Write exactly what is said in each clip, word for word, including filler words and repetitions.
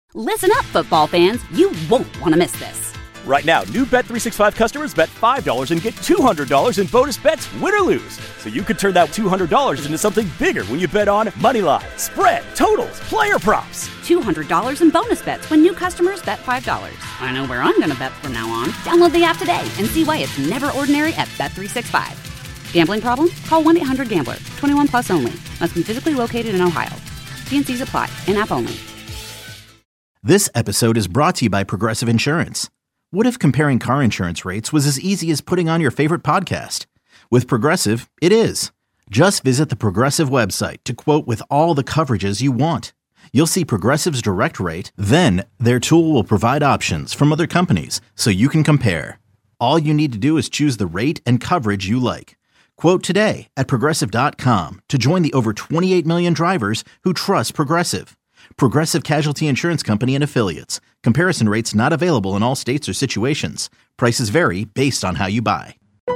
Listen up, football fans. You won't want to miss this. Right now, new Bet three sixty-five customers bet five dollars and get two hundred dollars in bonus bets, win or lose. So you could turn that two hundred dollars into something bigger when you bet on moneyline, spread, totals, player props. two hundred dollars in bonus bets when new customers bet five dollars. I know where I'm going to bet from now on. Download the app today and see why it's never ordinary at Bet three sixty-five. Gambling problem? Call one eight hundred gambler. twenty-one plus only. Must be physically located in Ohio. T and C's apply. In-app only. This episode is brought to you by Progressive Insurance. What if comparing car insurance rates was as easy as putting on your favorite podcast? With Progressive, it is. Just visit the Progressive website to quote with all the coverages you want. You'll see Progressive's direct rate, then their tool will provide options from other companies so you can compare. All you need to do is choose the rate and coverage you like. Quote today at Progressive dot com to join the over twenty-eight million drivers who trust Progressive. Progressive Casualty Insurance Company and Affiliates. Comparison rates not available in all states or situations. Prices vary based on how you buy.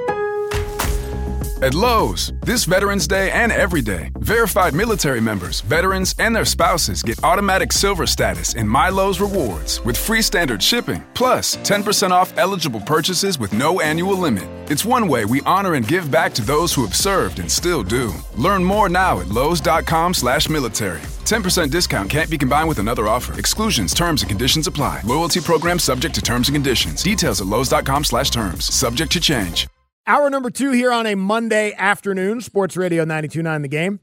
At Lowe's, this Veterans Day and every day, verified military members, veterans, and their spouses get automatic silver status in My Lowe's Rewards with free standard shipping, plus ten percent off eligible purchases with no annual limit. It's one way we honor and give back to those who have served and still do. Learn more now at lowes.com slash military. ten percent discount can't be combined with another offer. Exclusions, terms, and conditions apply. Loyalty program subject to terms and conditions. Details at lowes.com slash terms. Subject to change. Hour number two here on a Monday afternoon. Sports Radio ninety-two point nine The Game.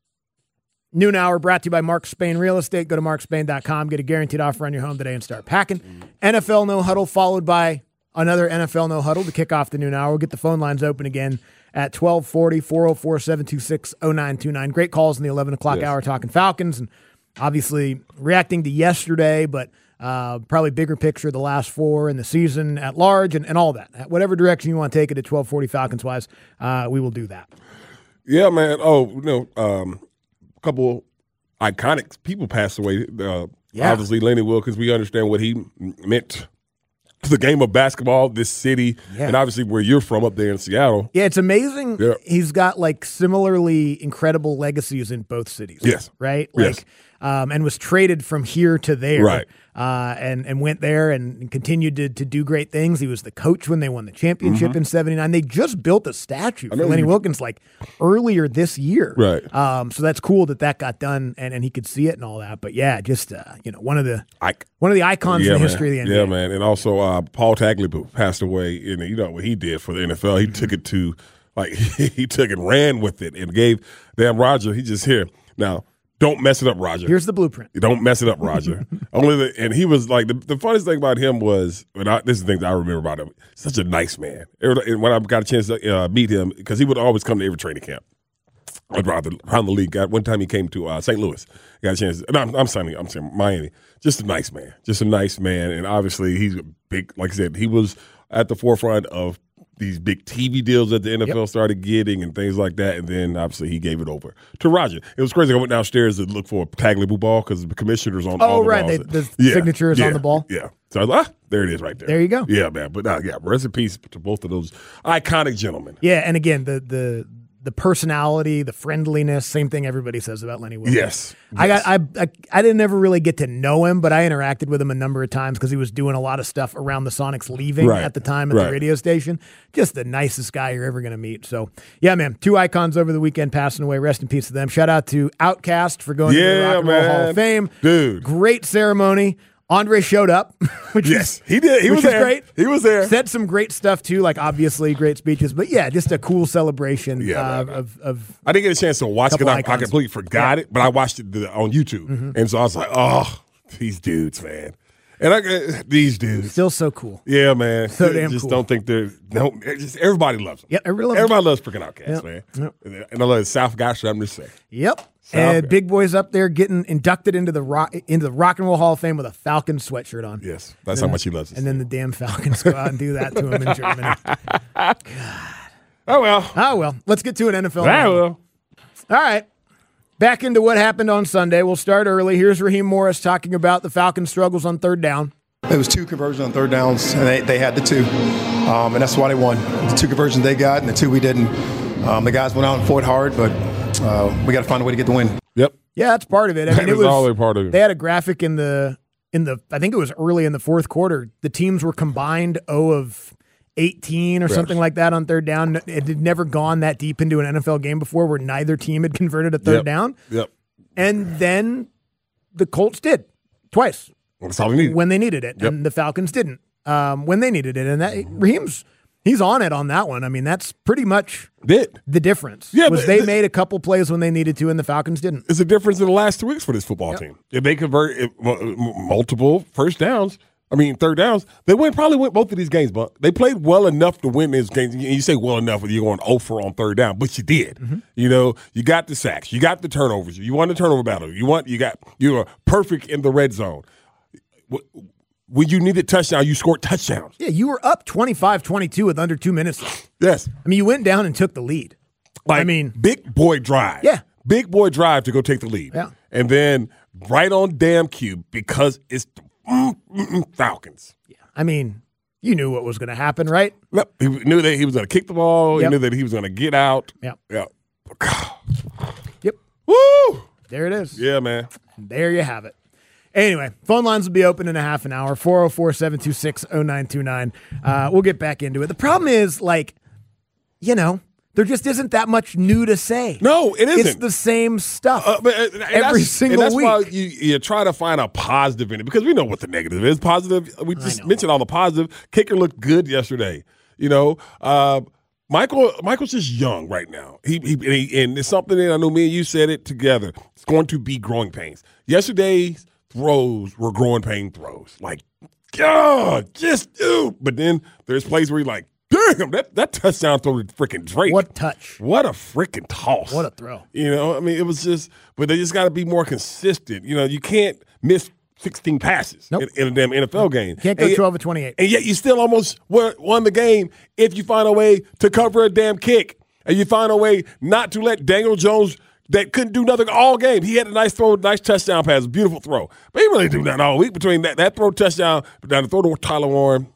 Noon hour brought to you by Mark Spain Real Estate. Go to mark spain dot com. Get a guaranteed offer on your home today and start packing. N F L No Huddle followed by another N F L No Huddle to kick off the noon hour. We'll get the phone lines open again at twelve forty, four oh four, seven two six, oh nine two nine. Great calls in the eleven o'clock yes. hour talking Falcons and obviously reacting to yesterday, but Uh, probably bigger picture, the last four and the season at large and, and all that. Whatever direction you want to take it at twelve forty Falcons-wise, uh, we will do that. Yeah, man. Oh, you know, um, a couple iconic people passed away. Uh, yeah. Obviously, Lenny Wilkens, we understand what he meant to the game of basketball, this city, yeah. and obviously where you're from up there in Seattle. Yeah, it's amazing. Yeah. He's got, like, similarly incredible legacies in both cities. Yes. Right? Like, yes. Um, and was traded from here to there. Right. Uh, and, and went there and continued to, to do great things. He was the coach when they won the championship mm-hmm. in seventy-nine. They just built a statue for Lenny Wilkens like earlier this year. Right. Um, so that's cool that that got done and, and he could see it and all that. But yeah, just uh, you know, one of the I, one of the icons yeah, in the man. history of the N B A. Yeah, man. And also uh, Paul Tagliabue passed away. And you know what he did for the N F L? He mm-hmm. took it to like he took it, ran with it, and gave damn Roger. He just here now. Don't mess it up, Roger. Here's the blueprint. Don't mess it up, Roger. Only the, and he was like the, the funniest thing about him was, and I, this is the thing that I remember about him. Such a nice man. And when I got a chance to uh, meet him, because he would always come to every training camp around the, around the league. One time he came to uh, Saint Louis. Got a chance. No, I'm, I'm saying I'm saying Miami. Just a nice man. Just a nice man. And obviously he's a big. Like I said, he was at the forefront of these big T V deals that the N F L yep. started getting and things like that. And then, obviously, he gave it over to Roger. It was crazy. I went downstairs to look for a Tagliabue ball because the commissioner's on oh, all the right. balls. They, the yeah. signature is yeah. on the ball. Yeah. So I was like, ah, there it is right there. There you go. Yeah, man. But, uh, yeah, rest in peace to both of those iconic gentlemen. Yeah, and again, the the the personality, the friendliness, same thing everybody says about Lenny Wilkens. Yes. I yes. got I, I I didn't ever really get to know him, but I interacted with him a number of times because he was doing a lot of stuff around the Sonics leaving right. at the time at right. the radio station. Just the nicest guy you're ever going to meet. So, yeah, man, two icons over the weekend passing away. Rest in peace to them. Shout out to Outkast for going yeah, to the Rock and Roll man. Hall of Fame. Dude. Great ceremony. Andre showed up, which yes, is, he did. He which was is there. great. He was there. Said some great stuff too, like obviously great speeches. But yeah, just a cool celebration yeah, uh, man, of, of. I didn't get a chance to watch it because I, I completely forgot yeah. it, but I watched it on YouTube, mm-hmm. and so I was like, "Oh, these dudes, man!" And I uh, these dudes still so cool. Yeah, man. So damn just cool. don't think they're no. Just everybody loves them. Yeah, everybody loves, everybody loves freaking Outkast, yep. man. Yep. And I love South guy. I'm just saying. Yep. South and guy. Big Boy's up there getting inducted into the rock into the Rock and Roll Hall of Fame with a Falcons sweatshirt on. Yes, that's then, how much he loves us. And then the damn Falcons go out and do that to him in Germany. God. Oh well. Oh well. Let's get to an N F L. I will. All right. Back into what happened on Sunday. We'll start early. Here's Raheem Morris talking about the Falcons' struggles on third down. It was two conversions on third downs, and they, they had the two, um, and that's why they won. The two conversions they got, and the two we didn't. Um, the guys went out and fought hard, but uh, we got to find a way to get the win. Yep. Yeah, that's part of it. I that mean, it was, was all a part of it. They had a graphic in the in the, I think it was early in the fourth quarter, the teams were combined zero of eighteen or yes. something like that on third down. It had never gone that deep into an N F L game before where neither team had converted a third yep. down. Yep. And then the Colts did twice. That's all they needed. When they needed it. Yep. And the Falcons didn't um, when they needed it. And that Raheem's, he's on it on that one. I mean, that's pretty much Did. the difference. Yeah, was but they th- made a couple plays when they needed to and the Falcons didn't. It's a difference in the last two weeks for this football Yep. team. If they convert it, m- multiple first downs, I mean, third downs, they win probably win both of these games, but they played well enough to win these games. And you say well enough when you're going oh for on third down, but you did. Mm-hmm. You know, you got the sacks, you got the turnovers, you won the turnover battle, you want, you got, you were perfect in the red zone. When you needed touchdown, you scored touchdowns. Yeah, you were up twenty-five twenty-two with under two minutes left. Yes. I mean, you went down and took the lead. Like, I mean, big boy drive. Yeah. Big boy drive to go take the lead. Yeah. And then right on damn cue because it's the mm, mm, mm, Falcons. yeah. I mean, you knew what was going to happen, right? Yep. He knew that he was going to kick the ball. Yep. He knew that he was going to get out. Yep. Yep. Yep. Woo! There it is. Yeah, man. There you have it. Anyway, phone lines will be open in a half an hour, four oh four, seven two six, oh nine two nine. Uh, we'll get back into it. The problem is, like, you know, there just isn't that much new to say. No, it isn't. It's the same stuff Uh, but, uh, and every that's- single and that's week. why you, you try to find a positive in it because we know what the negative is. Positive, we just mentioned all the positive. Kicker looked good yesterday. You know, uh, Michael Michael's just young right now. He, he, and, he and it's something that I know me and you said it together. It's going to be growing pains. Yesterday's throws were growing pain throws. Like, God, just do. But then there's plays where you're like, damn, that, that touchdown throw to freaking Drake. What touch. What a freaking toss. What a throw. You know, I mean, it was just, but they just got to be more consistent. You know, you can't miss sixteen passes Nope. in, in a damn N F L game. Can't go and yet, twelve or twenty-eight. And yet you still almost won, won the game if you find a way to cover a damn kick and you find a way not to let Daniel Jones, that couldn't do nothing all game. He had a nice throw, nice touchdown pass, beautiful throw. But he really didn't do nothing all week between that, that throw touchdown, but down the throw to Tyler Warren.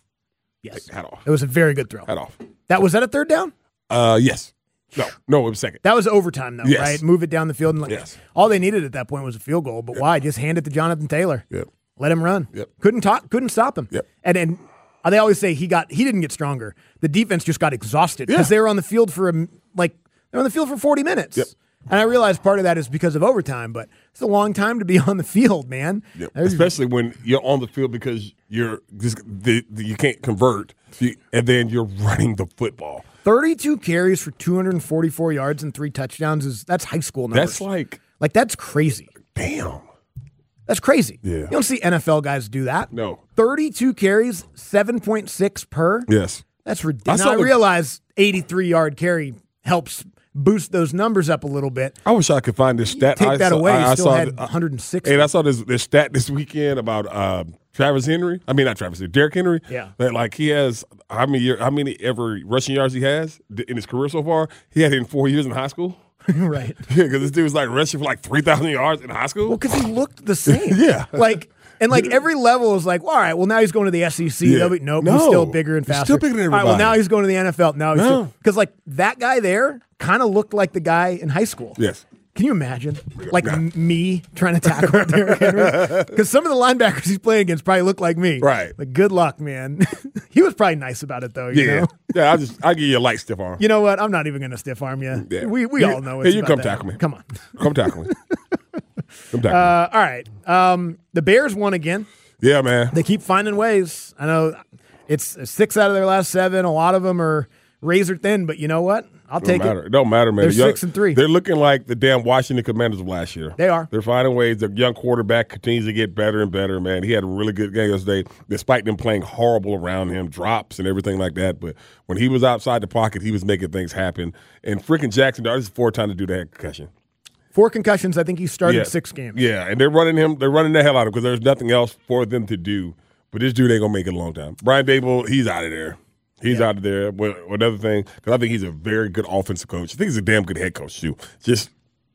Yes. Hat off. It was a very good throw. Hat off. That was that a third down? Uh, yes. No, no, it was second. That was overtime, though, Yes. right? Move it down the field. And like, Yes. all they needed at that point was a field goal. But why? Just hand it to Jonathan Taylor. Yep. Let him run. Yep. Couldn't talk. Couldn't stop him. Yep. And and they always say he got he didn't get stronger. The defense just got exhausted because Yeah. they were on the field for a, like they're on the field for forty minutes. Yep. And I realize part of that is because of overtime, but it's a long time to be on the field, man. Yep. There's- Especially when you're on the field because you're just the, the, you can't convert, you, and then you're running the football. thirty-two carries for two hundred forty-four yards and three touchdowns is that's high school numbers. That's like, like that's crazy. damn. That's crazy. Yeah. You don't see N F L guys do that. No. thirty-two carries, seven point six per. Yes. That's I ridiculous. saw I, I the- realize eighty-three yard carry helps boost those numbers up a little bit. I wish I could find this stat. Take I that saw, away, I, you I still saw had the- one hundred sixty. And I saw this, this stat this weekend about uh, Travis Henry. I mean, not Travis Henry, Derrick Henry. Yeah. That like he has how many year, how many ever rushing yards he has in his career so far? He had it in four years in high school. Right. Yeah, because this dude was like rushing for like three thousand yards in high school. Well, because he looked the same. Yeah. Like, and like every level is like, well, all right, well, now he's going to the S E C. Yeah. They'll be, nope, No. he's still bigger and He's faster. still bigger than All right, well, everybody. now he's going to the N F L. Now he's No. because like that guy there kind of looked like the guy in high school. Yes. Can you imagine, like m- me trying to tackle Derrick Henry? Because some of the linebackers he's playing against probably look like me. Right. Like, good luck, man. He was probably nice about it, though. You Yeah. know? Yeah, I'll just I'll give you a light stiff arm. You know what? I'm not even going to stiff arm you. Yeah. We we You- all know hey, it's you about come that. tackle me. Come on. Come tackle me. Come tackle me. Uh, all right. Um, the Bears won again. Yeah, man. They keep finding ways. I know it's six out of their last seven. A lot of them are razor thin, but you know what? I'll Don't take matter. it. It don't matter, man. They're The young- six and three. They're looking like the damn Washington Commanders of last year. They are. They're finding ways. The young quarterback continues to get better and better, man. He had a really good game yesterday, despite them playing horrible around him, drops and everything like that. But when he was outside the pocket, he was making things happen. And freaking Jackson, this is the fourth time to do that concussion. Four concussions. I think he started Yeah. six games. Yeah, and they're running him. They're running the hell out of him because there's nothing else for them to do. But this dude ain't gonna make it a long time. Brian Dable, he's out of there. He's Yeah. out of there. Well, another thing, because I think he's a very good offensive coach. I think he's a damn good head coach too. Just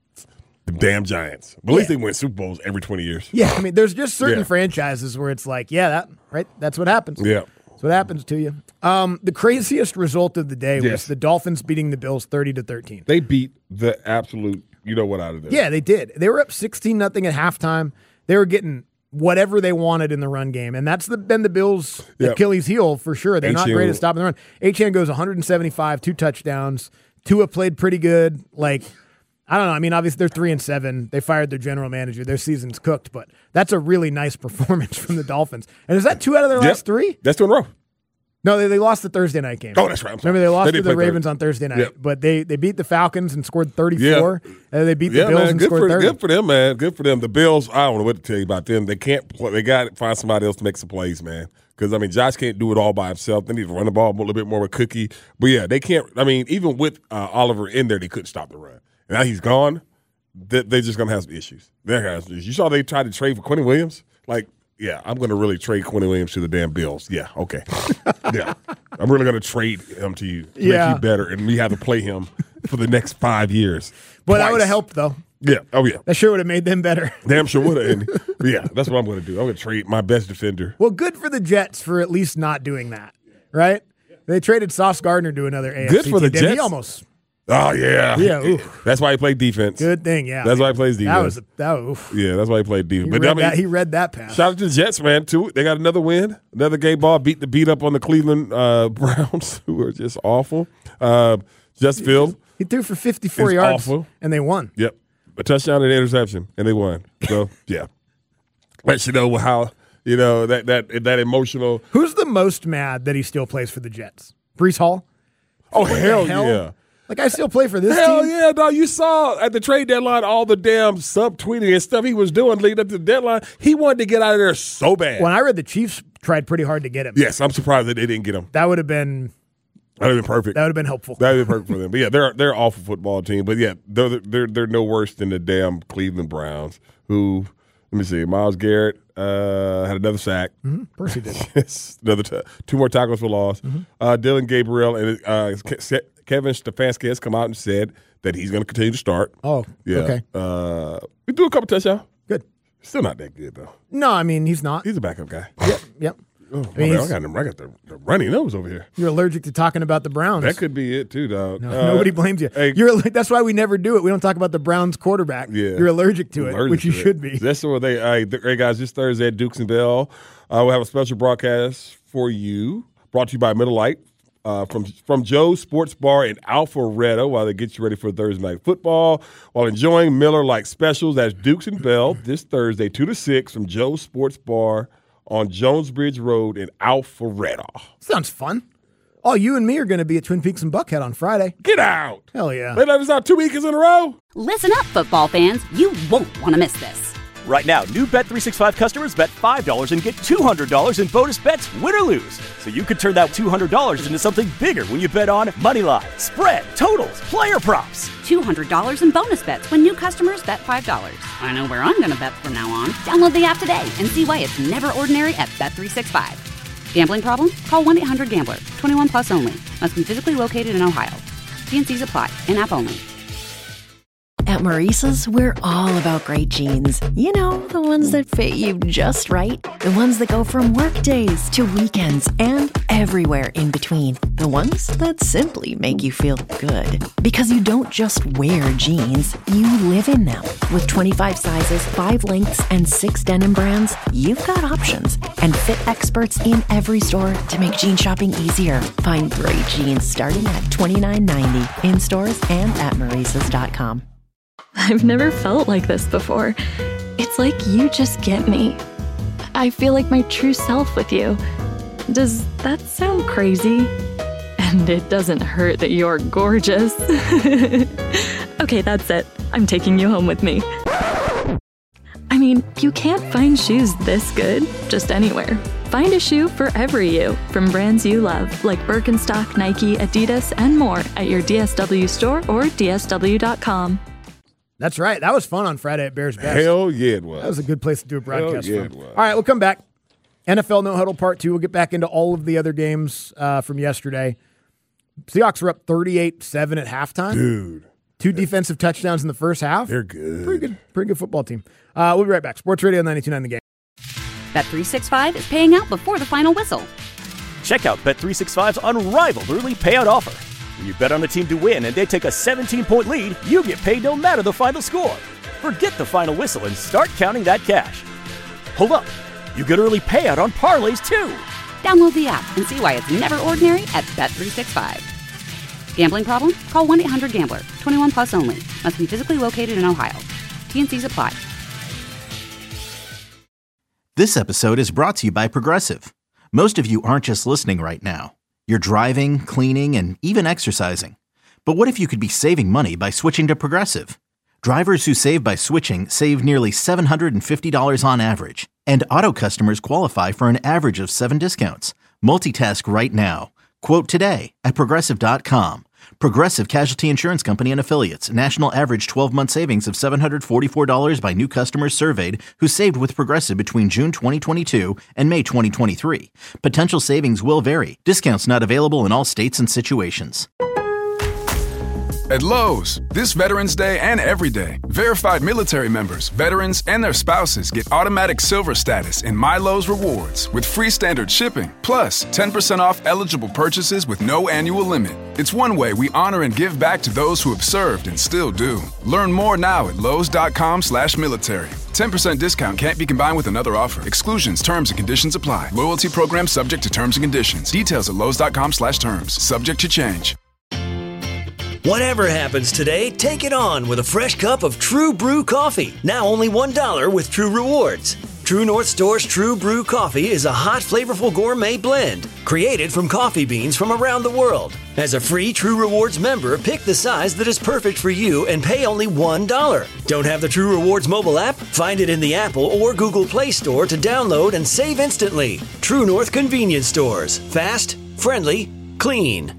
the damn Giants. But at least Yeah. they win Super Bowls every twenty years. Yeah, I mean, there's just certain Yeah. franchises where it's like, yeah, that right. That's what happens. Yeah. That's what happens to you. Um, the craziest result of the day was Yes. the Dolphins beating the Bills thirty to thirteen. They beat the absolute, you know what, out of there. Yeah, they did. They were up sixteen nothing at halftime. They were getting whatever they wanted in the run game. And that's the, been the Bills' Yep. Achilles heel for sure. They're not Achane great at stopping the run. Achane goes one seventy-five, two touchdowns. Tua played pretty good. Like, I don't know. I mean, obviously they're three and seven. They fired their general manager. Their season's cooked, but that's a really nice performance from the Dolphins. And is that two out of their Yep. last three? That's two in a row. No, they, they lost the Thursday night game. Oh, that's right. I'm sorry. Remember, they lost They to did the play Ravens Thursday. on Thursday night, Yep. but they, they beat the Falcons and scored thirty-four, Yeah. and they beat the Yeah, Bills man, and good scored for, thirty. good for them, man. Good for them. The Bills, I don't know what to tell you about them. They can't play. They got to find somebody else to make some plays, man. Because, I mean, Josh can't do it all by himself. They need to run the ball a little bit more with Cookie. But, yeah, they can't. I mean, even with uh, Oliver in there, they couldn't stop the run. And now he's gone. They, they're just going to have some issues. They're going to have some issues. You saw they tried to trade for Quentin Williams? Like, yeah, I'm going to really trade Quentin Williams to the damn Bills. Yeah, okay. Yeah. I'm really going to trade him to you to Yeah. make you better, and we have to play him for the next five years. But that Twice. would have helped, though. Yeah. Oh, yeah. That sure would have made them better. Damn sure would have. Yeah, that's what I'm going to do. I'm going to trade my best defender. Well, good for the Jets for at least not doing that, right? They traded Sauce Gardner to another A F C Good for the team. He Jets. almost. Oh, yeah. Yeah, oof. That's why he played defense. Good thing, yeah. That's why he plays defense. That was, that was oof. Yeah, that's why he played defense. He, But read I mean, that, he read that pass. shout out to the Jets, man, too. They got another win. Another game ball. Beat the beat up on the Cleveland uh, Browns, who are just awful. Uh, just Field. He threw for fifty-four It's yards, awful. and they won. Yep. A touchdown and an interception, and they won. So, yeah. Let you know how, you know, that that that emotional. Who's the most mad that he still plays for the Jets? Brees Hall? Oh, What the hell, hell? yeah. Like, I still play for this Hell team? yeah, dog. You saw at the trade deadline all the damn subtweeting and stuff he was doing leading up to the deadline. He wanted to get out of there so bad. When I read the Chiefs tried pretty hard to get him. Yes, I'm surprised that they didn't get him. That would have been That would have been perfect. that would have been helpful. That would have been perfect for them. But yeah, they're they're an awful football team. But yeah, they're they're they're no worse than the damn Cleveland Browns, who let me see, Myles Garrett uh, had another sack. Mm-hmm. Percy did. another t- two more tackles for loss. Mm-hmm. Uh, Dylan Gabriel and uh, Ke- Kevin Stefanski has come out and said that he's going to continue to start. Oh, Yeah. okay. Uh, we do a couple touchdowns. Good. Still not that good though. No, I mean, he's not. He's a backup guy. Yep, yep. Oh, I my mean, bad. I he's- got him. I got the, the runny nose over here. You're allergic to talking about the Browns. That could be it too, dog. No, Uh, nobody blames you. Hey, You're aller- that's why we never do it. We don't talk about the Browns quarterback. Yeah. You're allergic to it, allergic which you to it. should be. That's what they. Uh, th- hey guys, this Thursday at Dukes and Bell, uh, we'll have a special broadcast for you, brought to you by Middle Light. Uh, from from Joe's Sports Bar in Alpharetta while they get you ready for Thursday Night Football while enjoying Miller Lite specials. That's Dukes and Bell this Thursday, two to six from Joe's Sports Bar on Jonesbridge Road in Alpharetta. Sounds fun. Oh, you and me are going to be at Twin Peaks and Buckhead on Friday. Get out. Hell yeah. They let us out two weekends in a row. Listen up, football fans. You won't want to miss this. Right now, new Bet three sixty-five customers bet five dollars and get two hundred dollars in bonus bets, win or lose. So you could turn that two hundred dollars into something bigger when you bet on money line, spread, totals, player props. two hundred dollars in bonus bets when new customers bet five dollars. I know where I'm going to bet from now on. Download the app today and see why it's never ordinary at Bet three sixty-five. Gambling problem? Call one eight hundred gambler. twenty-one plus only. Must be physically located in Ohio. T and C's apply. In-app only. At Maurice's, we're all about great jeans. You know, the ones that fit you just right. The ones that go from work days to weekends and everywhere in between. The ones that simply make you feel good. Because you don't just wear jeans, you live in them. With twenty-five sizes, five lengths, and six denim brands, you've got options. And fit experts in every store to make jean shopping easier. Find great jeans starting at twenty-nine ninety in stores and at Maurices dot com. I've never felt like this before. It's like you just get me. I feel like my true self with you. Does that sound crazy? And it doesn't hurt that you're gorgeous. Okay, that's it. I'm taking you home with me. I mean, you can't find shoes this good just anywhere. Find a shoe for every you from brands you love, like Birkenstock, Nike, Adidas, and more at your D S W store or D S W dot com. That's right. That was fun on Friday at Bears Best. Hell yeah, it was. That was a good place to do a broadcast Hell yeah, from. it was. All right, we'll come back. N F L No Huddle Part two. We'll get back into all of the other games uh, from yesterday. Seahawks were up thirty-eight seven at halftime. Dude. Two defensive touchdowns in the first half. They're good. Pretty good. Pretty good football team. Uh, we'll be right back. Sports Radio ninety-two point nine The Game. Bet three sixty-five is paying out before the final whistle. Check out Bet three sixty-five's unrivaled early payout offer. When you bet on a team to win and they take a seventeen-point lead, you get paid no matter the final score. Forget the final whistle and start counting that cash. Hold up. You get early payout on parlays, too. Download the app and see why it's never ordinary at Bet three sixty-five. Gambling problem? Call one eight hundred gambler. twenty-one plus only. Must be physically located in Ohio. T N Cs apply. This episode is brought to you by Progressive. Most of you aren't just listening right now. You're driving, cleaning, and even exercising. But what if you could be saving money by switching to Progressive? Drivers who save by switching save nearly seven hundred fifty dollars on average. And auto customers qualify for an average of seven discounts. Multitask right now. Quote today at Progressive dot com. Progressive Casualty Insurance Company and Affiliates. National average twelve-month savings of seven hundred forty-four dollars by new customers surveyed who saved with Progressive between June twenty twenty-two and May twenty twenty-three. Potential savings will vary. Discounts not available in all states and situations. At Lowe's, this Veterans Day and every day, verified military members, veterans, and their spouses get automatic silver status in My Lowe's Rewards with free standard shipping, plus ten percent off eligible purchases with no annual limit. It's one way we honor and give back to those who have served and still do. Learn more now at lowes.com slash military. ten percent discount can't be combined with another offer. Exclusions, terms, and conditions apply. Loyalty program subject to terms and conditions. Details at lowes.com slash terms. Subject to change. Whatever happens today, take it on with a fresh cup of True Brew coffee. Now only one dollar with True Rewards. True North Store's True Brew coffee is a hot, flavorful gourmet blend created from coffee beans from around the world. As a free True Rewards member, pick the size that is perfect for you and pay only one dollar. Don't have the True Rewards mobile app? Find it in the Apple or Google Play Store to download and save instantly. True North Convenience Stores. Fast, friendly, clean.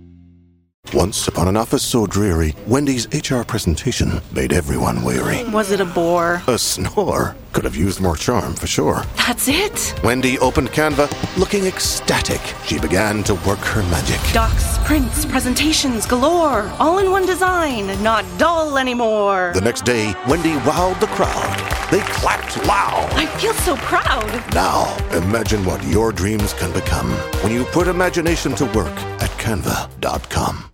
Once upon an office so dreary, Wendy's H R presentation made everyone weary. Was it a bore? A snore. Could have used more charm, for sure. That's it? Wendy opened Canva, looking ecstatic. She began to work her magic. Docs, prints, presentations galore. All in one design, not dull anymore. The next day, Wendy wowed the crowd. They clapped loud. I feel so proud. Now, imagine what your dreams can become when you put imagination to work at canva dot com.